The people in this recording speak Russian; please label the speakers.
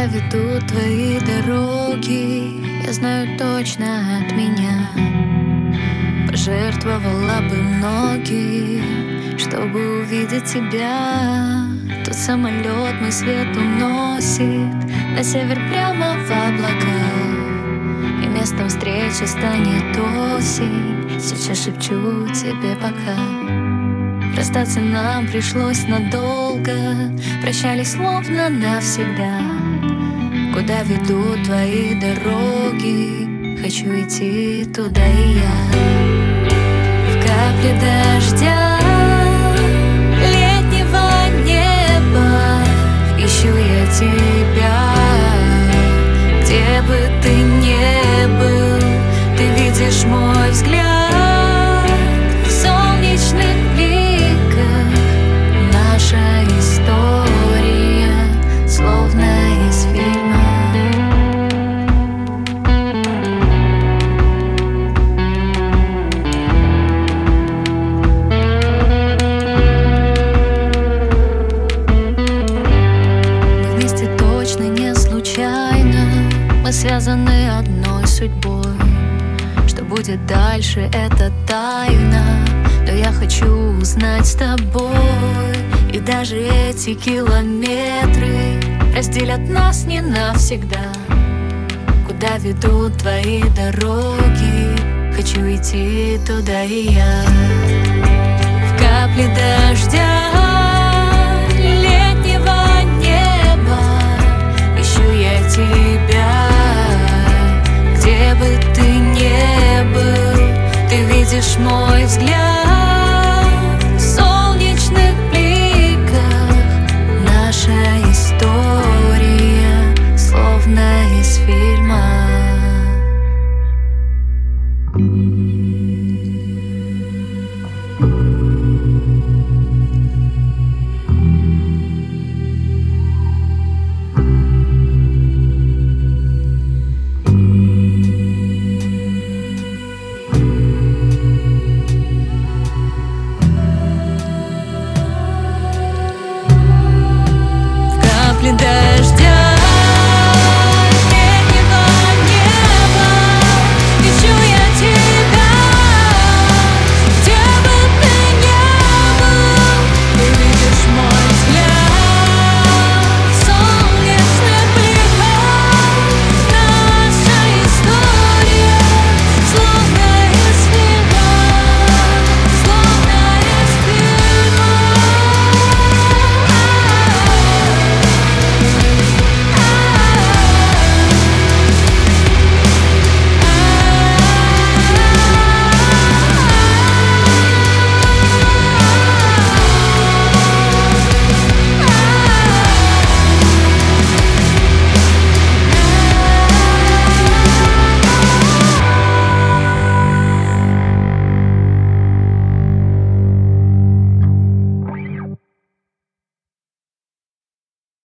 Speaker 1: ведут твои дороги, я знаю точно от меня. Пожертвовала бы многим, чтобы увидеть тебя. Тот самолет мой свет уносит на север прямо в облака, и местом встречи станет осень. Сейчас шепчу тебе пока. Расстаться нам пришлось надолго, прощались словно навсегда. Куда ведут твои дороги, хочу идти туда и я. В капле дождя летнего неба ищу я тебя. Где бы ты ни был, ты видишь мой взгляд в солнечных бликах. Наша история словно из фильма. Мы вместе точно не случайно, мы связаны одной судьбой. Что будет дальше, это тайна, но я хочу узнать с тобой. И даже эти километры разделят нас не навсегда. Куда ведут твои дороги, хочу идти туда и я. В капле дождя летнего неба ищу я тебя. Где бы ты ни был, ты видишь мой взгляд